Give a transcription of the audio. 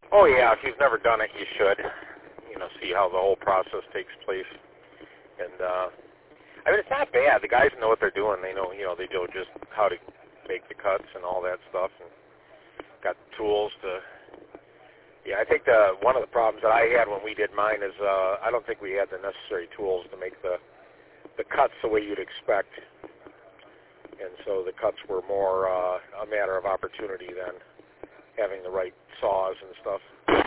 Oh yeah, if you've never done it, you should. See how the whole process takes place. And I mean, it's not bad. The guys know what they're doing. They know, they know just how to make the cuts and all that stuff, and got tools to. Yeah, I think one of the problems that I had when we did mine is I don't think we had the necessary tools to make the cuts the way you'd expect, and so the cuts were more a matter of opportunity than having the right saws and stuff.